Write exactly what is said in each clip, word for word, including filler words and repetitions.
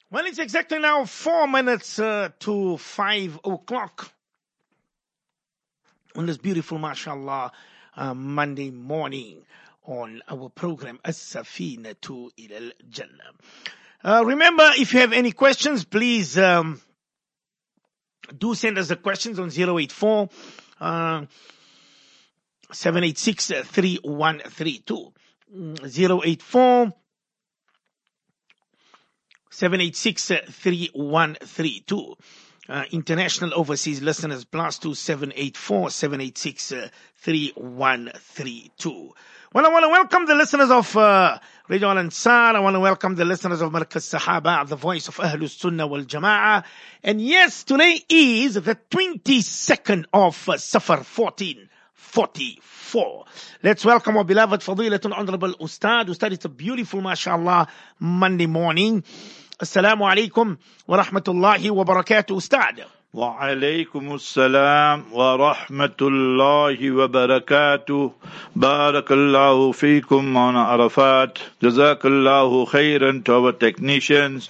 Well, it's exactly now four minutes uh, to five o'clock on this beautiful, mashallah, uh, Monday morning on our program, As-Safina to Ilal Jannah. Uh, remember, if you have any questions, please um, do send us the questions on zero eight four uh, seven eight six three one three two. zero eight four seven eight six three one three two. Uh, international overseas listeners, plus two seven eight four seven eight six three one three two. Well, I want to welcome the listeners of uh, Radio Al Ansar. I want to welcome the listeners of Markaz Sahaba, the voice of Ahlus Sunnah wal Jama'ah. And yes, today is the twenty-second of uh, Safar fourteen forty-four. Let's welcome our beloved Fadilatul Honorable Ustad. Ustad, it's a beautiful, mashallah, Monday morning. Assalamu alaikum wa rahmatullahi wa barakatuh, Ustad. Wa alaykum assalam wa rahmatullahi wa barakatuh. Barakallahu feekum on Arafat. Jazakallahu khairan to our technicians,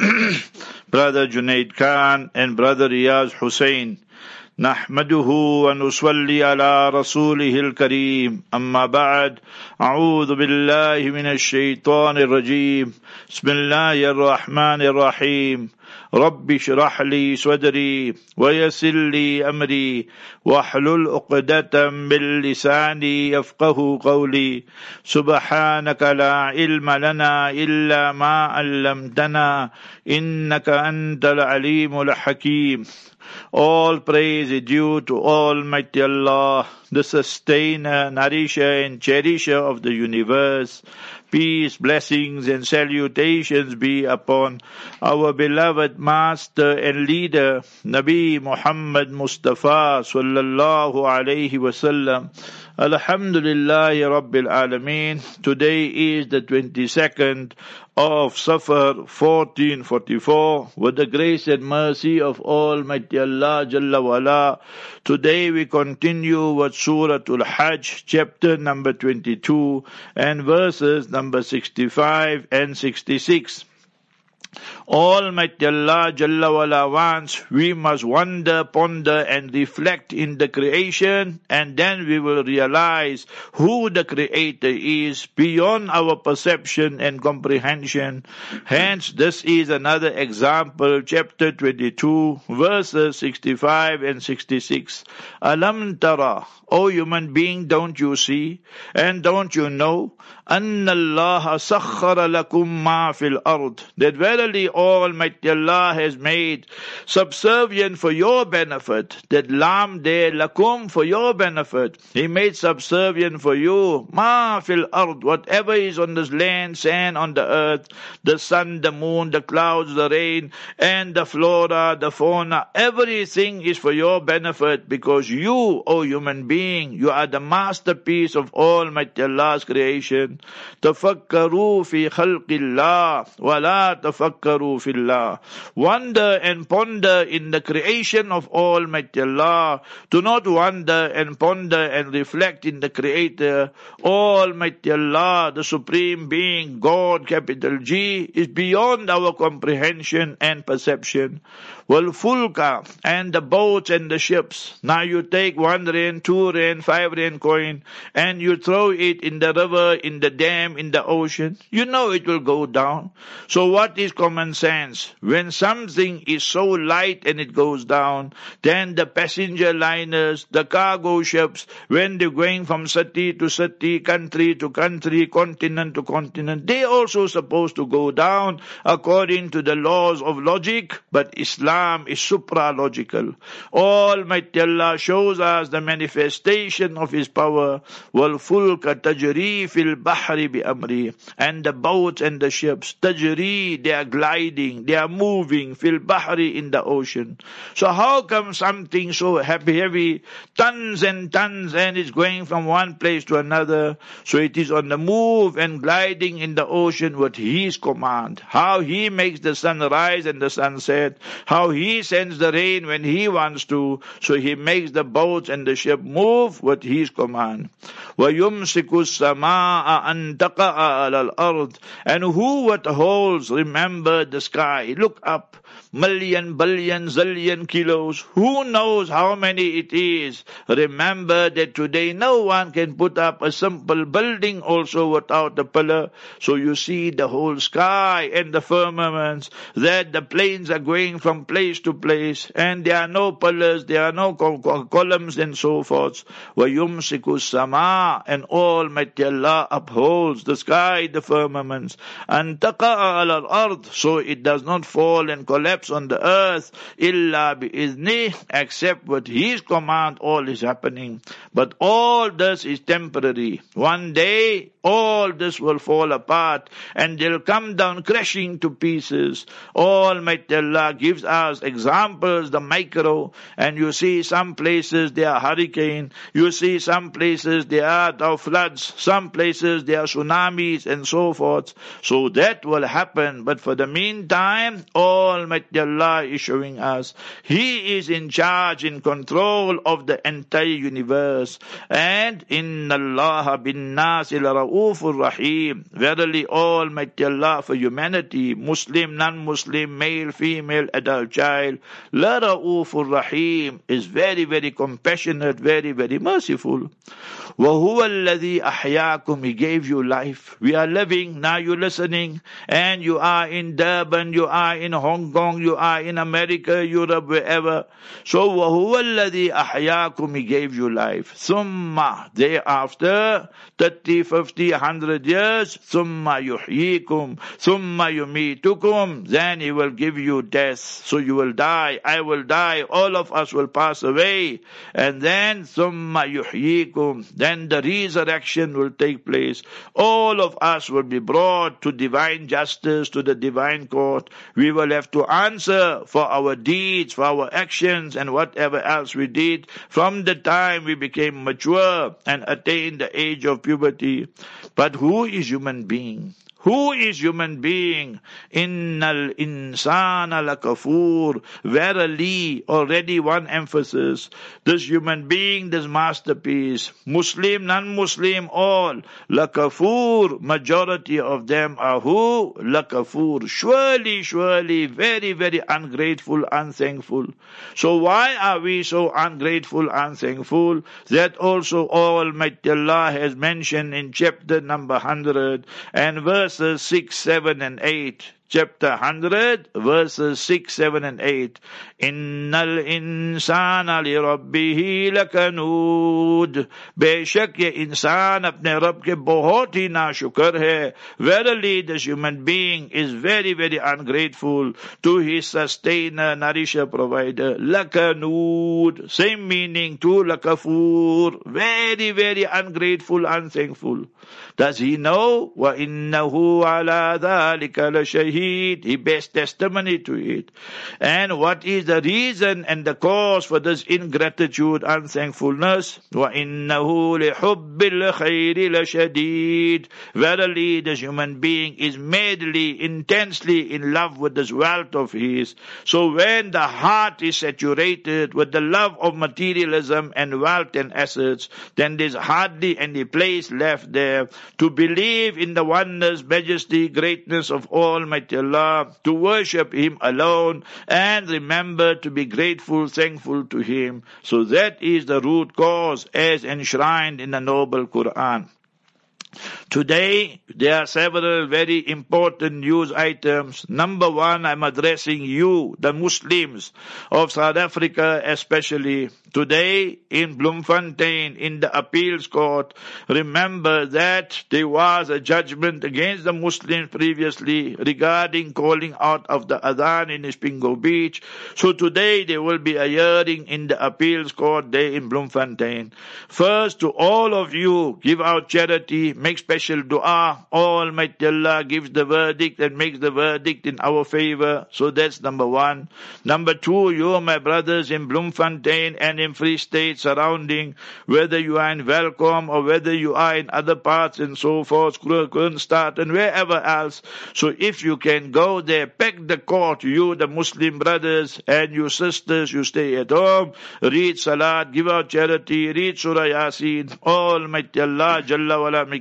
Brother Junaid Khan and Brother Riyaz Hussain. نحمده ونصلي على رسوله الكريم أما بعد أعوذ بالله من الشيطان الرجيم بسم الله الرحمن الرحيم رب اشرح لي صدري ويسر لي أمري واحلل عقدة من لساني يفقه قولي سبحانك لا علم لنا إلا ما علمتنا إنك أنت العليم الحكيم. All praise is due to Almighty Allah, the sustainer, nourisher and cherisher of the universe. Peace, blessings and salutations be upon our beloved master and leader, Nabi Muhammad Mustafa sallallahu alayhi wasallam. Alhamdulillahi Rabbil Alameen. Today is the twenty-second of Safar fourteen forty-four. With the grace and mercy of Almighty Allah Jalla wala, today we continue with Surah Al-Hajj, chapter number twenty-two and verses number sixty-five and sixty-six. Almighty Allah Jalla wala wants we must wonder, ponder and reflect in the creation, and then we will realize who the Creator is beyond our perception and comprehension. Hence, this is another example, chapter twenty-two, verses sixty-five and sixty-six. Alam tara, O human being, don't you see and don't you know, Anna Allah sakhara lakum ma fil ard, that verily Almighty Allah has made subservient for your benefit, that lam de lakum, for your benefit. He made subservient for you ma fil ard, whatever is on this land, sand on the earth, the sun, the moon, the clouds, the rain, and the flora, the fauna. Everything is for your benefit, because you, O human being, you are the masterpiece of Almighty Allah's creation. Tafakkaru fi khalqillah wa la tafakkaru fillah. Wonder and ponder in the creation of Almighty Allah. Do not wonder and ponder and reflect in the Creator. Almighty Allah, the Supreme Being, God, capital G, is beyond our comprehension and perception. Wal fulka, and the boats and the ships. Now you take one rand, two rand, five rand coin, and you throw it in the river, in the dam, in the ocean. You know it will go down. So what is common sense? When something is so light and it goes down, then the passenger liners, the cargo ships, when they're going from city to city, country to country, continent to continent, they also supposed to go down according to the laws of logic. But Islam is supra-logical. Almighty Allah shows us the manifestation of His power. وَالْفُلْكَ تَجْرِي فِي الْبَحْرِ بِأَمْرِهِ. And the boats and the ships, tajri, they are gliding, they are moving, fil bahri, in the ocean. So how come something so heavy, heavy, tons and tons, and it's going from one place to another? So it is on the move and gliding in the ocean with His command. How He makes the sun rise and the sun set, how He sends the rain when He wants to, so He makes the boats and the ship move with His command. وَيُمْسِكُ السَّمَاءَ أَن تَقَعَ عَلَى الْأَرْضِ. And who withholds, remember, the sky. Look up. Million, billion, zillion kilos. Who knows how many it is? Remember that today no one can put up a simple building also without a pillar. So you see the whole sky and the firmaments, that the planes are going from place to place, and there are no pillars, there are no columns and so forth. وَيُمْسِكُ السَّمَاءَ, and Almighty Allah upholds the sky, the firmaments, and تَقَعَ عَلَى الْأَرْضِ, so it does not fall and collapse on the earth, إِلَّا بِإِذْنِهِ, except with His command all is happening. But all this is temporary. One day all this will fall apart and they'll come down crashing to pieces. Almighty Allah gives us examples, the micro, and you see some places there are hurricane, you see some places there are floods, some places there are tsunamis and so forth. So that will happen, but for the meantime, Almighty Allah is showing us He is in charge, in control of the entire universe. And Inna Allah bin Nasi la Ra'ufur Rahim. Verily Almighty Allah for humanity, Muslim, non-Muslim, male, female, adult, child, la Ra'ufur Rahim, is very, very compassionate, very, very merciful. وَهُوَ الَّذِي أَحْيَاكُمْ, He gave you life. We are living, now you're listening, and you are in Durban, you are in Hong Kong, you are in America, Europe, wherever. So وَهُوَ الَّذِي أَحْيَاكُمْ, He gave you life. ثُمَّ, thereafter, thirty, fifty, one hundred years, ثُمَّ يُحْيِيكُمْ ثُمَّ يُمِيتُكُمْ, then He will give you death. So you will die, I will die, all of us will pass away. And then ثُمَّ يُحْيِيكُمْ, then the resurrection will take place. All of us will be brought to divine justice, to the divine court. We will have to answer for our deeds, for our actions, and whatever else we did from the time we became mature and attained the age of puberty. But who is human being? Who is human being? Innal insana lakafur. Verily, already one emphasis. This human being, this masterpiece, Muslim, non-Muslim, all, lakafur, majority of them are who? Lakafur. Surely, surely, very, very ungrateful, unthankful. So why are we so ungrateful, unthankful? That also Almighty Allah has mentioned in chapter number one hundred and verse Verses six, seven, and eight. Chapter one hundred, verses six, seven, and eight. Innal insana li rabbihi lakanud. Beshak ye insan apne Rabb ke bahut hi nashukar hai. Verily this human being is very, very ungrateful to his sustainer, nourisher, provider. Lakanud. Same meaning to lakafur. Very, very ungrateful, unthankful. Does he know? Wa innahu ala dhalika la shahid. He bears testimony to it. And what is the reason and the cause for this ingratitude, unthankfulness? وَإِنَّهُ لِحُبِّ الْخَيْرِ لَشَدِيدٌ. Verily, this human being is madly, intensely in love with this wealth of his. So when the heart is saturated with the love of materialism and wealth and assets, then there's hardly any place left there to believe in the oneness, majesty, greatness of Almighty Allah, to worship Him alone, and remember to be grateful, thankful to Him. So that is the root cause as enshrined in the noble Quran. Today, there are several very important news items. Number one, I'm addressing you, the Muslims of South Africa especially. Today, in Bloemfontein, in the appeals court, remember that there was a judgment against the Muslims previously regarding calling out of the Adhan in Spingo Beach. So today, there will be a hearing in the appeals court there in Bloemfontein. First, to all of you, give out charity, make special dua. Almighty Allah gives the verdict and makes the verdict in our favor. So that's number one. Number two, you, my brothers in Bloemfontein and in Free State surrounding, whether you are in Welkom or whether you are in other parts and so forth, Kroonstad and wherever else. So if you can go there, pack the court, you, the Muslim brothers and you sisters, you stay at home, read Salat, give out charity, read Surah Yasin. Almighty Allah Jalla wala make it easy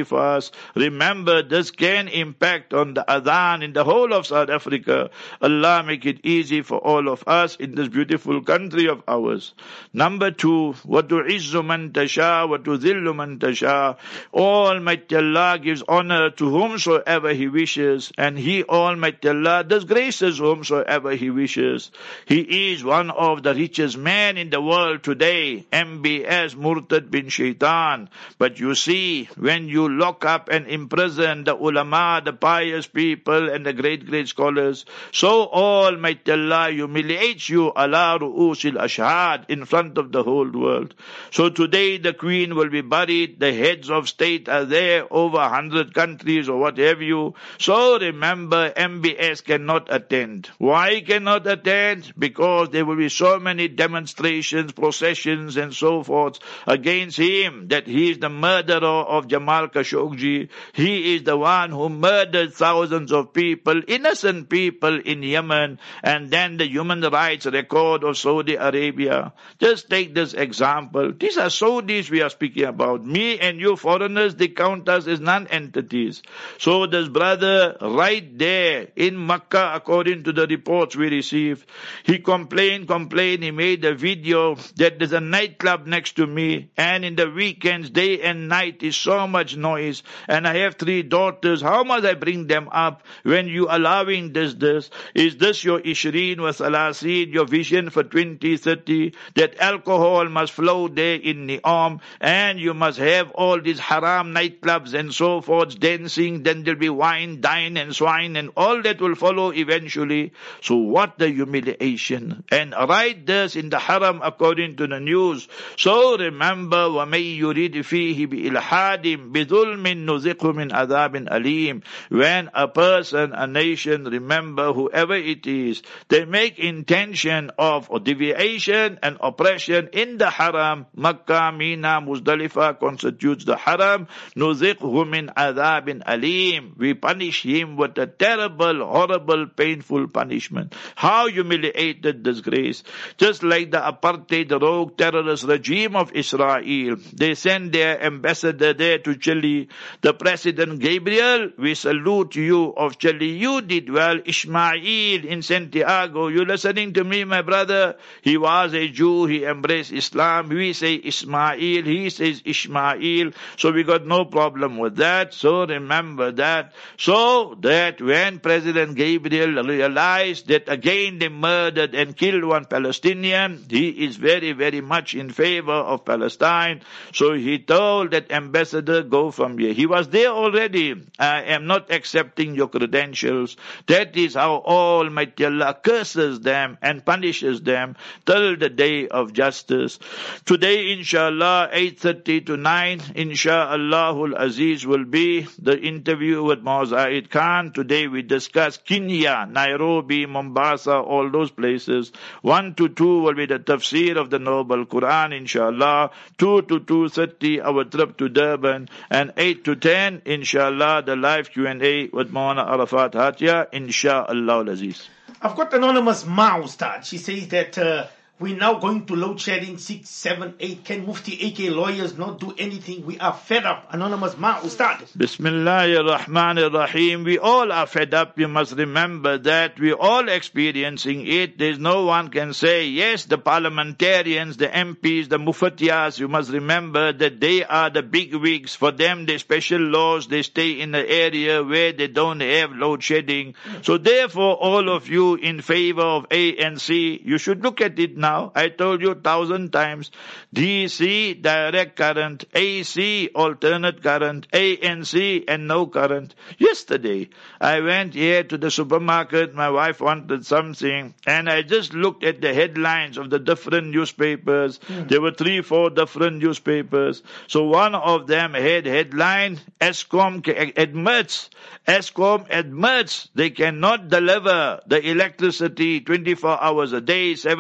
easy for us. Remember, this can impact on the adhan in the whole of South Africa. Allah make it easy for all of us in this beautiful country of ours. Number two, وَتُعِزُّ مَنْ تَشَاءُ وَتُذِلُّ مَنْ تَشَاءُ. Almighty Allah gives honor to whomsoever He wishes, and He, Almighty Allah, disgraces whomsoever He wishes. He is one of the richest men in the world today, M B S Murtad bin Shaitan. But you see, when you lock up and imprison the ulama, the pious people and the great, great scholars, so Almighty Allah humiliates you ala ru'usil ashhad, in front of the whole world. So today the Queen will be buried, the heads of state are there, over a hundred countries or what have you. So remember, M B S cannot attend. Why cannot attend? Because there will be so many demonstrations, processions and so forth against him, that he is the murderer of Jamal Khashoggi. He is the one who murdered thousands of people, innocent people in Yemen, and then the human rights record of Saudi Arabia. Just take this example. These are Saudis we are speaking about. Me and you foreigners, they count us as non-entities. So this brother right there in Makkah, according to the reports we received, he complained, complained, he made a video that there's a nightclub next to me, and in the weekends, day and night is so much noise, and I have three daughters. How must I bring them up when you allowing this, this? Is this your Ishreen wa Salasin, your vision for twenty thirty, that alcohol must flow there in Ni'am, and you must have all these haram nightclubs and so forth, dancing, then there'll be wine, dine and swine, and all that will follow eventually. So what the humiliation. And write this in the haram according to the news. So remember, وَمَن يُرِدْ فِيهِ بِإِلْحَادٍ بِظُلْمٍ نُذِقْهُ مِنْ عَذَابٍ أَلِيمٍ. When a person, a nation, remember, whoever it is, they make intention of deviation and oppression in the haram, Makkah, Mina, Muzdalifah constitutes the haram, نُذِقْهُ مِنْ عَذَابٍ أَلِيمٍ. We punish him with a terrible, horrible, painful punishment. How humiliated, disgrace. Just like the apartheid, rogue terrorist regime of Israel, they send their ambassador there to Chile. The President Gabriel, we salute you of Chile. You did well. Ismail in Santiago, you listening to me, my brother? He was a Jew, he embraced Islam. We say Ismail, he says Ishmael. So we got no problem with that. So remember that. So that when President Gabriel realized that again they murdered and killed one Palestinian, he is very, very much in favor of Palestine. So he told that ambassador, go from here. He was there already. I am not accepting your credentials. That is how Almighty Allah curses them and punishes them till the day of justice. Today, inshallah, eight thirty to nine, insha'Allahul Aziz will be the interview with Mazaid Khan. Today we discuss Kenya, Nairobi, Mombasa, all those places. One to two will be the tafsir of the Noble Quran, inshallah. Two to two thirty, our trip to Durban. And eight to ten, inshallah, the live Q and A with Maulana Arafat Hatia, inshallah Aziz. I've got anonymous Ma Ustad. She says that uh, we're now going to load shedding six, seven, eight. Can Mufti A K lawyers not do anything? We are fed up. Anonymous Ma Ustad. Bismillahir Rahmanir Rahim. We all are fed up. You must remember that we're all experiencing it. There's no one can say, yes, the parliamentarians, the M Ps, the Mufatiyas, you must remember that they are the big wigs. For them, they special laws. They stay in the area where they don't have load shedding. So therefore, all of you in favor of A N C, you should look at it now. I told you a thousand times. D C, direct current. A C, alternate current. A N C, and no current. Yesterday, I went here to the supermarket. My wife wanted something. And I just looked at the headlines of the different newspapers. Mm. There were three, four different newspapers. So one of them had headline, Eskom admits, Eskom admits they cannot deliver the electricity twenty-four hours a day, seven days a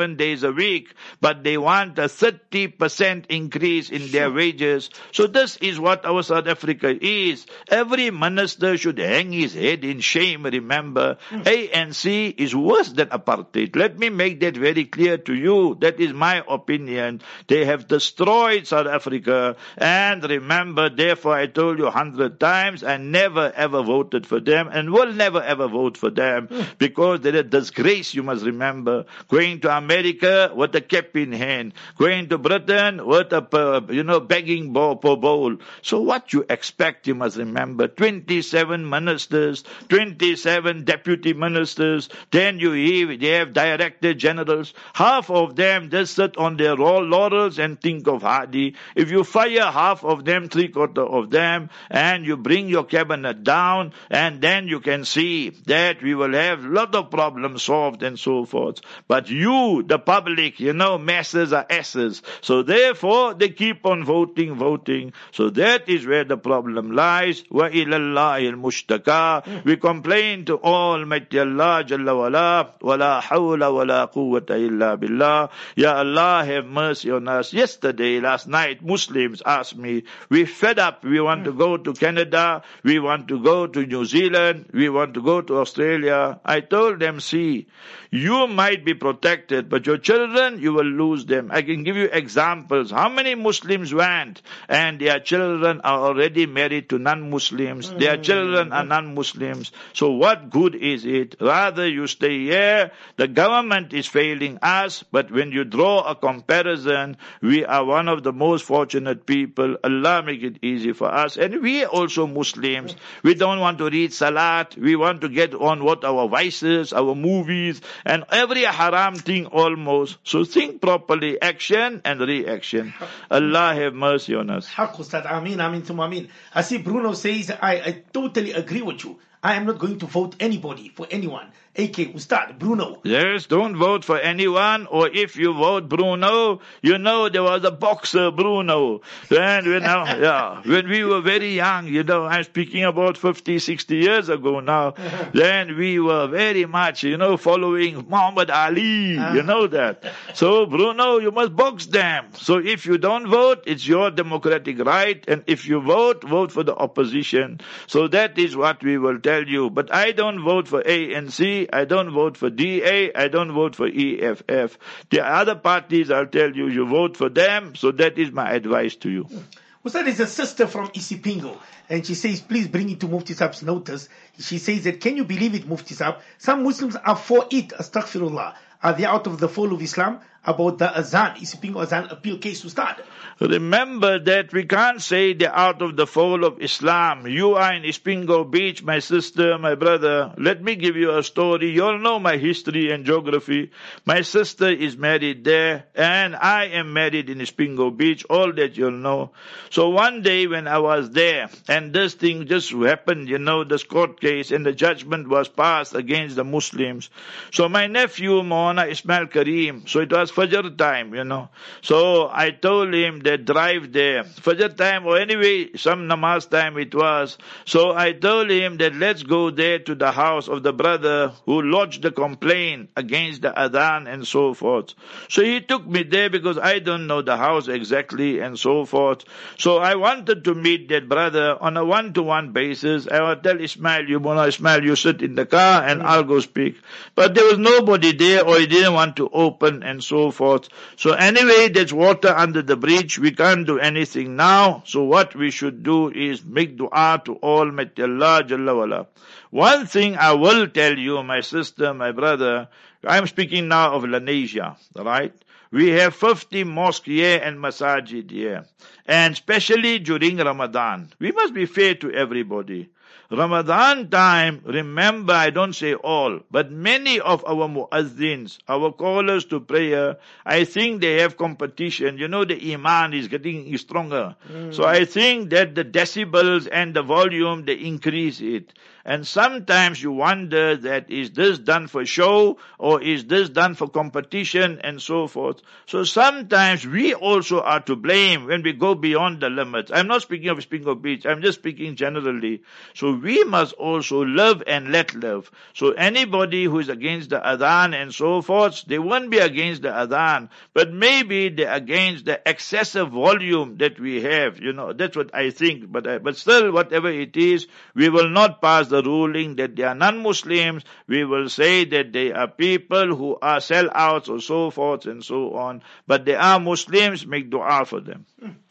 a week, but they want a thirty percent increase in their wages. So this is what our South Africa is. Every minister should hang his head in shame. Remember, mm. A N C is worse than apartheid. Let me make that very clear to you. That is my opinion. They have destroyed South Africa. And remember, therefore, I told you a hundred times, I never ever voted for them and will never ever vote for them mm. because they're a disgrace, you must remember. Going to America with a cap in hand. Going to Britain with a, you know, begging bowl for bowl. So what you expect, you must remember. twenty-seven ministers, twenty-seven deputy ministers, then you have, they have director generals. Half of them just sit on their laurels and think of Hadi. If you fire half of them, three quarter of them, and you bring your cabinet down, and then you can see that we will have a lot of problems solved and so forth. But you, the public, you know, masses are asses. So therefore, they keep on voting, voting. So that is where the problem lies. Wa ilallahi al-mushtaka. We complain to Almighty Allah Jalla wala, wala hawla wala quwwata illa billah. Ya Allah, have mercy on us. Yesterday, last night, Muslims asked me, we fed up, we want to go to Canada, we want to go to New Zealand, we want to go to Australia. I told them, see, you might be protected, but your children, you will lose them. I can give you examples. How many Muslims went and their children are already married to non-Muslims? Mm-hmm. Their children are non-Muslims. So what good is it? Rather you stay here. The government is failing us, but when you draw a comparison, we are one of the most fortunate people. Allah make it easy for us. And we are also Muslims. We don't want to read Salat. We want to get on what our vices, our movies, and every haram thing almost. So think properly, action and reaction. Allah have mercy on us. Haq Ustad, Ameen, Ameen, Thumma Ameen. I see Bruno says, I, I totally agree with you. I am not going to vote anybody for anyone. A K Ustad, Bruno. Yes, don't vote for anyone, or if you vote Bruno, you know there was a boxer, Bruno. And when, now, yeah, when we were very young, you know, I'm speaking about fifty, sixty years ago now, then we were very much, you know, following Muhammad Ali, you know that. So, Bruno, you must box them. So if you don't vote, it's your democratic right, and if you vote, vote for the opposition. So that is what we will tell you. But I don't vote for A N C, I don't vote for D A, I don't vote for E F F. The other parties, I'll tell you, you vote for them. So that is my advice to you. Ustad is a sister from Isipingo, and she says, please bring it to Mufti Saab's notice. She says that, can you believe it, Mufti Saab? Some Muslims are for it, astaghfirullah. Are they out of the fold of Islam? About the Azan, Isipingo Azan appeal case to start. Remember that we can't say they're out of the fold of Islam. You are in Isipingo Beach, my sister, my brother. Let me give you a story. You all know my history and geography. My sister is married there, and I am married in Isipingo Beach, all that you'll know. So one day when I was there, and this thing just happened, you know, this court case, and the judgment was passed against the Muslims. So my nephew, Maulana Ismail Kareem, so it was Fajr time, you know. So I told him that drive there. Fajr time, or anyway, some namaz time it was. So I told him that let's go there to the house of the brother who lodged the complaint against the Adhan and so forth. So he took me there because I don't know the house exactly and so forth. So I wanted to meet that brother on a one-to-one basis. I would tell Ismail, you want Ismail, you sit in the car and I'll go speak. But there was nobody there, or he didn't want to open and so forth. So anyway, there's water under the bridge. We can't do anything now. So what we should do is make dua to Almighty Allah Jalla wala. One thing I will tell you, my sister, my brother, I'm speaking now of Lenasia, right? We have fifty mosques here and masajid here. And especially during Ramadan. We must be fair to everybody. Ramadan time, remember, I don't say all, but many of our muazzins, our callers to prayer, I think they have competition. You know, the iman is getting stronger. Mm. So I think that the decibels and the volume, they increase it. And sometimes you wonder that is this done for show or is this done for competition and so forth. So sometimes we also are to blame when we go beyond the limits. I'm not speaking of Isipingo Beach. I'm just speaking generally. So we must also live and let live. So anybody who is against the adhan and so forth, they won't be against the adhan, but maybe they're against the excessive volume that we have. You know, that's what I think. But I, but still, whatever it is, we will not pass the ruling that they are non-Muslims. We will say that they are people who are sellouts or so forth and so on. But they are Muslims, make dua for them.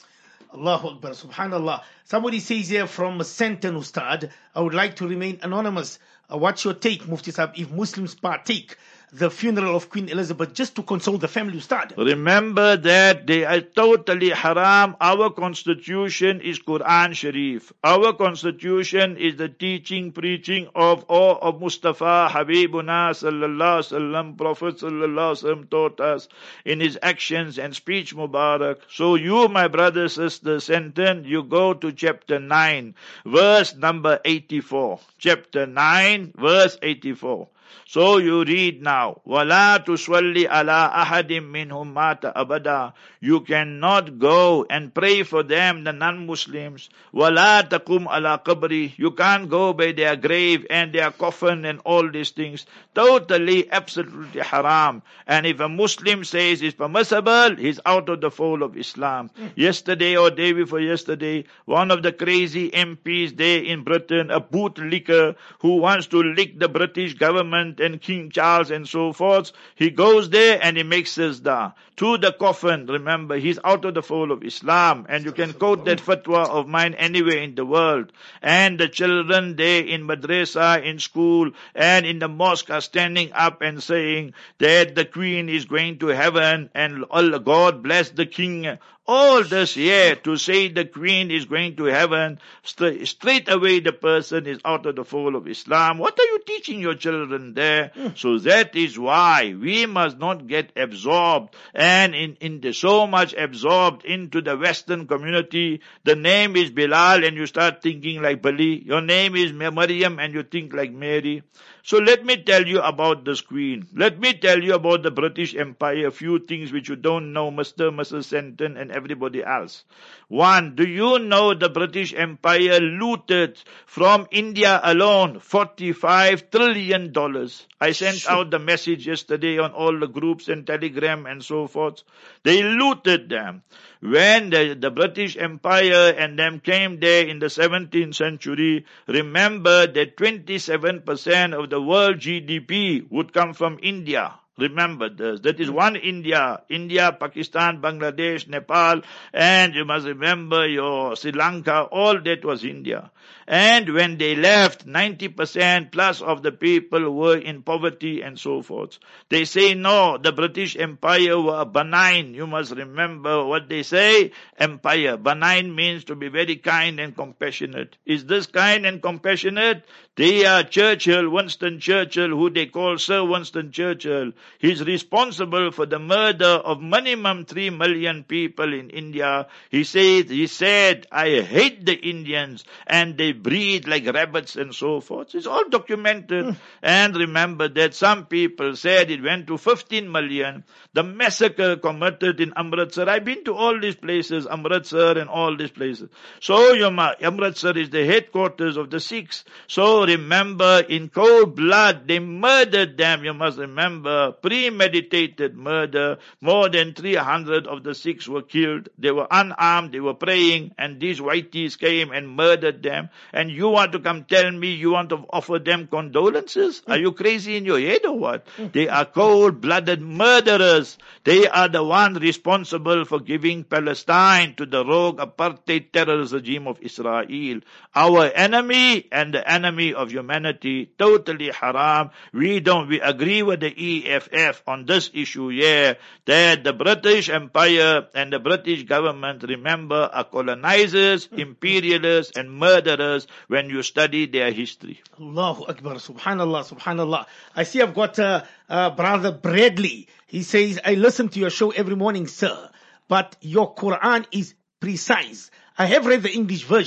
Allahu Akbar, subhanallah. Somebody says here from Senton Ustad, I would like to remain anonymous. Uh, what's your take, Mufti Sahib, if Muslims partake the funeral of Queen Elizabeth just to console the family, Ustad? Remember that they are totally haram. Our constitution is Quran Sharif. Our constitution is the teaching, preaching of all of Mustafa, Habibuna sallallahu alaihi wasallam. Prophet sallallahu alaihi wasallam taught us in his actions and speech Mubarak. So you, my brother, sister, Senton, you go to chapter nine, verse number eighty-four. Chapter nine, verse eighty-four. So you read now, وَلَا تُصَلِّ عَلَىٰ أَحَدٍ مِّنْهُمْ مَاتَ أَبَدًا. You cannot go and pray for them, the non-Muslims. وَلَا تَقُمْ عَلَىٰ قَبْرِ. You can't go by their grave and their coffin and all these things. Totally, absolutely haram. And if a Muslim says it's permissible, he's out of the fold of Islam. Mm. Yesterday or day before yesterday, one of the crazy M Ps there in Britain, a bootlicker who wants to lick the British government and King Charles and so forth, he goes there and he makes sajda to the coffin. Remember, he's out of the fold of Islam, and you can quote that fatwa of mine anywhere in the world. And the children there in madrasa, in school, and in the mosque are standing up and saying that the Queen is going to heaven and Allah, God bless the King. All this here to say the Queen is going to heaven, straight, straight away the person is out of the fold of Islam. What are you teaching your children there? Mm. So that is why we must not get absorbed and in, in the, so much absorbed into the Western community. The name is Bilal and you start thinking like Bali. Your name is Maryam and you think like Mary. So let me tell you about this Queen. Let me tell you about the British Empire, a few things which you don't know, Mister Missus Senton and everybody else. One, do you know the British Empire looted from India alone forty-five trillion dollars? I sent sure. out the message yesterday on all the groups and Telegram and so forth. They looted them. When the, the British Empire and them came there in the seventeenth century, remember that twenty-seven percent of the world G D P would come from India. Remember this. That is one India. India, Pakistan, Bangladesh, Nepal, and you must remember your Sri Lanka, all that was India. And when they left, ninety percent plus of the people were in poverty and so forth. They say no, the British Empire were benign. You must remember what they say. Empire. Benign means to be very kind and compassionate. Is this kind and compassionate? They are Churchill, Winston Churchill, who they call Sir Winston Churchill. He's responsible for the murder of minimum three million people in India. He said, he said, I hate the Indians and they breed like rabbits and so forth. It's all documented. Mm. And remember that some people said it went to fifteen million. The massacre committed in Amritsar. I've been to all these places, Amritsar and all these places. So Amritsar is the headquarters of the Sikhs. So remember, in cold blood, they murdered them. You must remember, premeditated murder. More than three hundred of the Sikhs were killed. They were unarmed, they were praying, and these whiteys came and murdered them. And you want to come tell me you want to offer them condolences? Are you crazy in your head or what? They are cold-blooded murderers. They are the ones responsible for giving Palestine to the rogue apartheid terrorist regime of Israel. Our enemy and the enemy of humanity, totally haram. We don't, we agree with the E F F on this issue here, that the British Empire and the British government, remember, are colonizers, imperialists, and murderers when you study their history. Allahu Akbar, subhanallah, subhanallah. I see I've got uh, uh, Brother Bradley. He says, I listen to your show every morning, sir, but your Quran is precise. I have read the English version,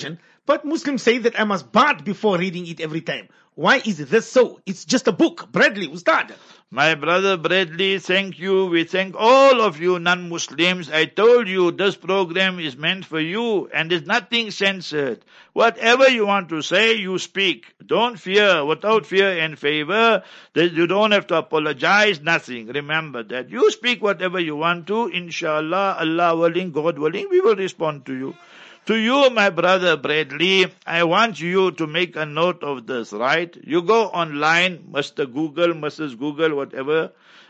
But Muslims say that I must bath before reading it every time. Why is this so? It's just a book. Bradley, Ustad. My brother Bradley, thank you. We thank all of you non-Muslims. I told you this program is meant for you and there's nothing censored. Whatever you want to say, you speak. Don't fear. Without fear and favor, that you don't have to apologize, nothing. Remember that. You speak whatever you want to. Inshallah, Allah willing, God willing, we will respond to you. To you, my brother Bradley, I want you to make a note of this, right? You go online, Mister Google, Missus Google, whatever,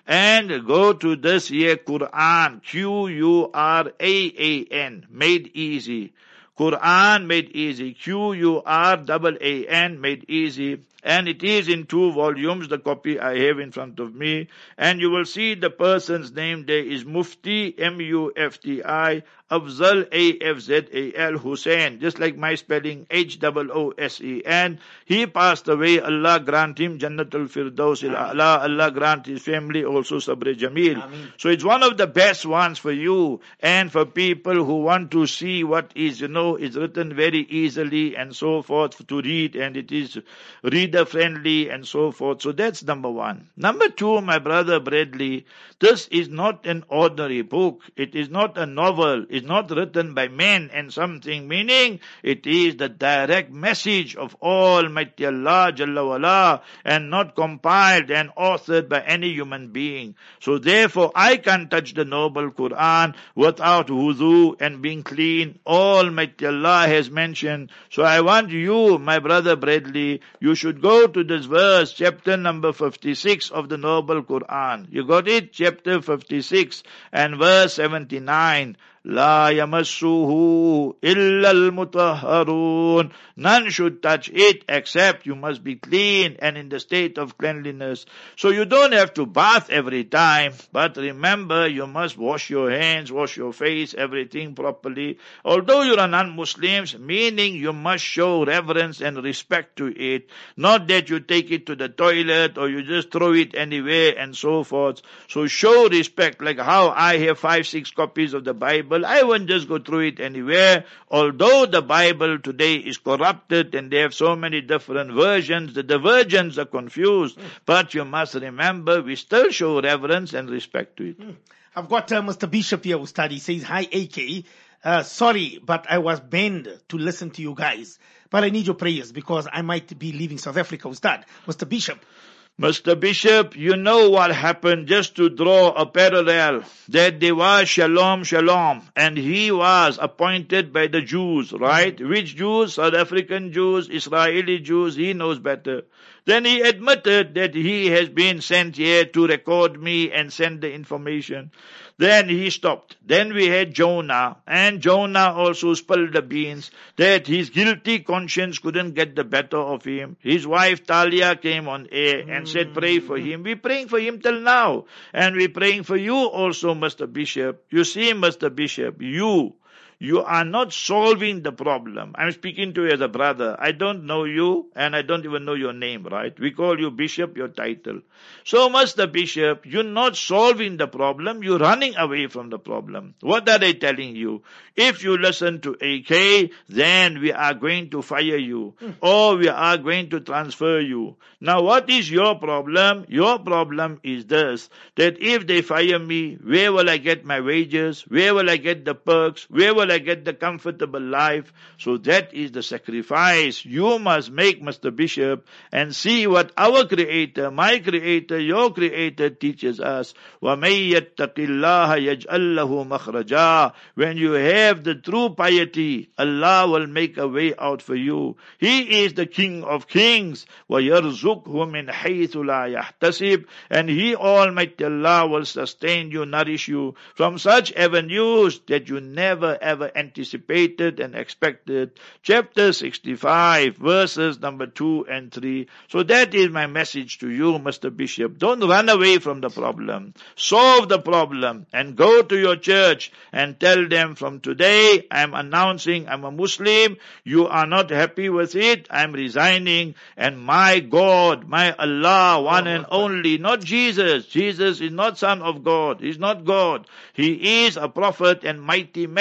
and go to this here Quran, Q U R A A N, made easy. Quran made easy, Q U R A A N, made easy. And it is in two volumes, the copy I have in front of me. And you will see the person's name there is Mufti, M U F T I, Afzal, A F Z A L, Hussein. Just like my spelling, H O O S E N. He passed away, Allah grant him Jannatul Firdaus al-A'la. Allah grant his family also Sabr Jameel. Ameen. So it's one of the best ones for you and for people who want to see what is, you know, is written very easily and so forth to read, and it is read friendly and so forth. So that's number one. Number two, my brother Bradley, this is not an ordinary book. It is not a novel. It's not written by men and something, meaning it is the direct message of Almighty Allah Jalla wala, and not compiled and authored by any human being. So therefore I can't touch the noble Quran without wudu and being clean. Almighty Allah has mentioned. So I want you, my brother Bradley, you should go to this verse, chapter number fifty-six of the Noble Quran. You got it? Chapter fifty-six and verse seventy-nine. La yamassuhu illa al-mutahharun. None should touch it except you must be clean and in the state of cleanliness. So you don't have to bath every time, but remember you must wash your hands, wash your face, everything properly. Although you are non-Muslims, meaning you must show reverence and respect to it. Not that you take it to the toilet or you just throw it anywhere and so forth. So show respect, like how I have five, six copies of the Bible. I won't just go through it anywhere. Although the Bible today is corrupted and they have so many different versions, the, the versions are confused. Mm. But you must remember, we still show reverence and respect to it. Mm. I've got uh, Mister Bishop here who studies. Says, hi A K. Uh, sorry, but I was banned to listen to you guys. But I need your prayers because I might be leaving South Africa, Ustad. Mister Bishop. Mister Bishop, you know what happened, just to draw a parallel, that there was Shalom Shalom, and he was appointed by the Jews, right? Mm-hmm. Which Jews? South African Jews, Israeli Jews, he knows better. Then he admitted that he has been sent here to record me and send the information. Then he stopped. Then we had Jonah, and Jonah also spilled the beans that his guilty conscience couldn't get the better of him. His wife Talia came on air and said, pray for him. We're praying for him till now. And we're praying for you also, Mister Bishop. You see, Mister Bishop, you, you are not solving the problem. I'm speaking to you as a brother. I don't know you, and I don't even know your name, right? We call you Bishop, your title. So, Mister Bishop, you're not solving the problem. You're running away from the problem. What are they telling you? If you listen to A K, then we are going to fire you, mm. or we are going to transfer you. Now, what is your problem? Your problem is this, that if they fire me, where will I get my wages? Where will I get the perks? Where will I get the comfortable life? So that is the sacrifice you must make, Mister Bishop, and see what our Creator, my Creator, your Creator teaches us. وَمَن يَتَّقِ اللَّهَ يَجْعَلْ لَهُ مَخْرَجًا. When you have the true piety, Allah will make a way out for you. He is the King of Kings. وَيَرْزُقْهُ مِنْ حَيْثُ لَا يَحْتَسِبْ. And He, Almighty Allah, will sustain you, nourish you from such avenues that you never ever anticipated and expected. Chapter sixty-five, verses number two and three. So that is my message to you, Mister Bishop. Don't run away from the problem. Solve the problem and go to your church and tell them, from today I am announcing I'm a Muslim. You are not happy with it, I am resigning, and my God, my Allah, one and only, not Jesus. Jesus is not Son of God. He's not God. He is a prophet and mighty messenger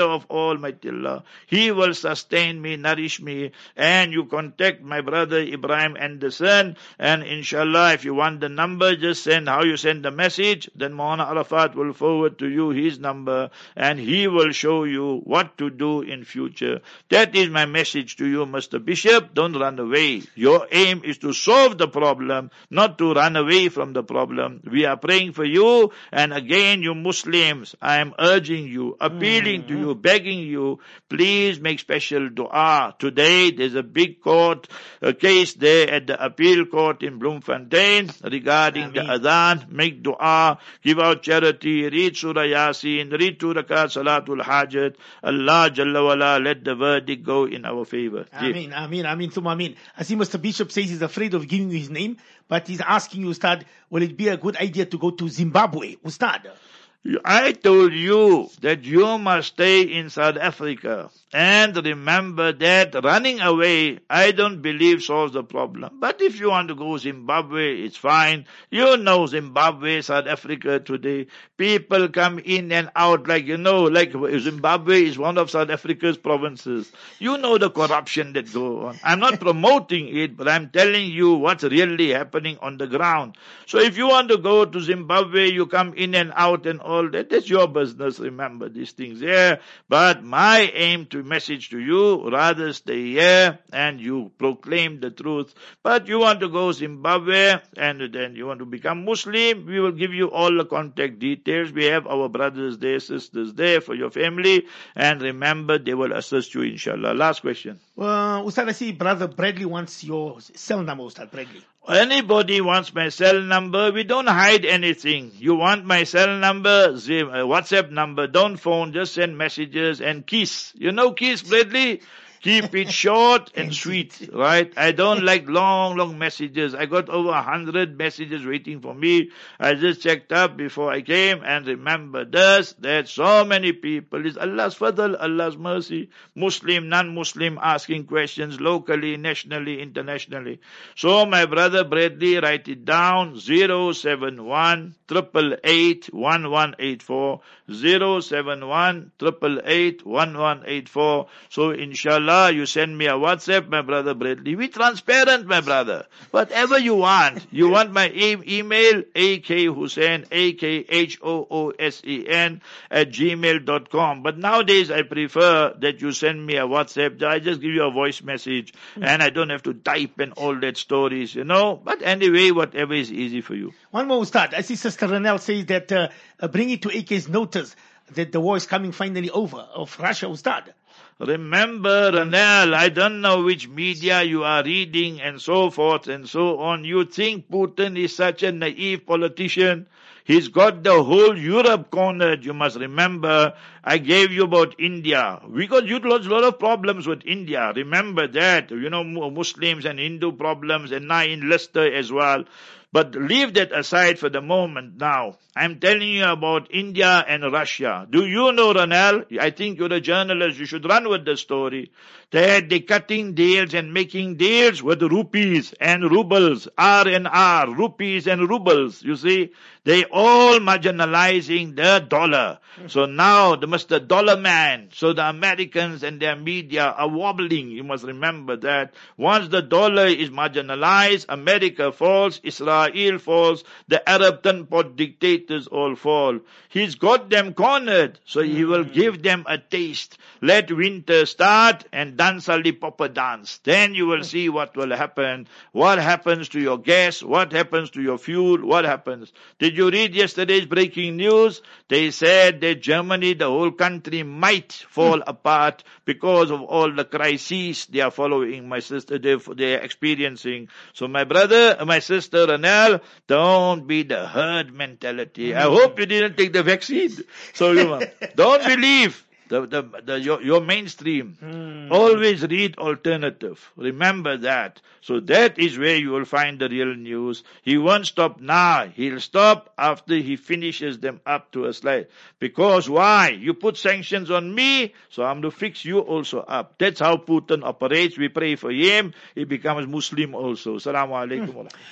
messenger of Almighty Allah. He will sustain me, nourish me, and you contact my brother Ibrahim Anderson, and inshallah, if you want the number, just send how you send the message, then Maulana Arafat will forward to you his number, and he will show you what to do in future. That is my message to you, Mister Bishop. Don't run away. Your aim is to solve the problem, not to run away from the problem. We are praying for you, and again, you Muslims, I am urging you, appealing mm-hmm. to you, begging you, please make special dua. Today, there's a big court a case there at the appeal court in Bloemfontein regarding Ameen. the adhan. Make dua, give out charity, read Surah Yasin, read two rakat Salatul Hajat. Allah Jalla wala, let the verdict go in our favor. Ameen, Ameen, Ameen, Thumma Ameen. I see Mister Bishop says he's afraid of giving you his name, but he's asking you, Ustad, will it be a good idea to go to Zimbabwe, Ustad? I told you that you must stay in South Africa. And remember that running away, I don't believe solves the problem. But if you want to go Zimbabwe, it's fine. You know Zimbabwe, South Africa today. People come in and out like, you know, like Zimbabwe is one of South Africa's provinces. You know the corruption that goes on. I'm not promoting it, but I'm telling you what's really happening on the ground. So if you want to go to Zimbabwe, you come in and out and all that. That's your business. Remember these things here. But my aim to message to you, rather stay here and you proclaim the truth. But you want to go Zimbabwe and then you want to become Muslim, we will give you all the contact details. We have our brothers there, sisters there for your family. And remember, they will assist you, inshallah. Last question. Well, Ustad, I see Brother Bradley wants your cell number, Ustad Bradley. Anybody wants my cell number, we don't hide anything. You want my cell number, WhatsApp number, don't phone, just send messages and kiss. You know kiss, Bradley? Keep it short and sweet, right? I don't like long, long messages. I got over a hundred messages waiting for me. I just checked up before I came and remember this, that so many people, it's Allah's fadl, Allah's mercy, Muslim, non-Muslim asking questions locally, nationally, internationally. So my brother Bradley, write it down, zero seven one, eight eight eight, one one eight four, zero seven one, eight eight eight, one one eight four. So inshallah, you send me a WhatsApp, my brother Bradley. Be transparent, my brother. Whatever you want. You want my e- email, akhossein, A K H O O S E N, at gmail dot com. But nowadays I prefer that you send me a WhatsApp. I just give you a voice message and I don't have to type and all that stories, you know. But anyway, whatever is easy for you. One more, Ustad. I see Sister Ranel says that uh, uh, bring it to A K's notice that the war is coming finally over of Russia, Ustad. Remember, Ranel, I don't know which media you are reading and so forth and so on. You think Putin is such a naive politician? He's got the whole Europe cornered. You must remember, I gave you about India. We got you lots, lot of problems with India. Remember that. You know, Muslims and Hindu problems, and now in Leicester as well. But leave that aside for the moment now. I'm telling you about India and Russia. Do you know, Ranel? I think you're a journalist. You should run with the story. That they're cutting deals and making deals with rupees and rubles, R and R, rupees and rubles. You see, they all marginalizing the dollar. So now the Mister Dollar Man. So the Americans and their media are wobbling. You must remember that. Once the dollar is marginalized, America falls, Israel falls, the Arab ten-pot dictators all fall. He's got them cornered. So he will give them a taste. Let winter start and dance a proper dance. Then you will see what will happen. What happens to your gas? What happens to your fuel? What happens? Did you read yesterday's breaking news? They said that Germany, the whole country, might fall apart because of all the crises they are following, my sister, they they are experiencing. So my brother, my sister, Ranel, don't be the herd mentality. I hope you didn't take the vaccine. So you know, don't believe the, the, the, your, your mainstream. Hmm. Always read alternative. Remember that. So that is where you will find the real news. He won't stop now. He'll stop after he finishes them up to a slide. Because why? You put sanctions on me, so I'm to fix you also up. That's how Putin operates. We pray for him. He becomes Muslim also. Assalamu alaikum. Hmm.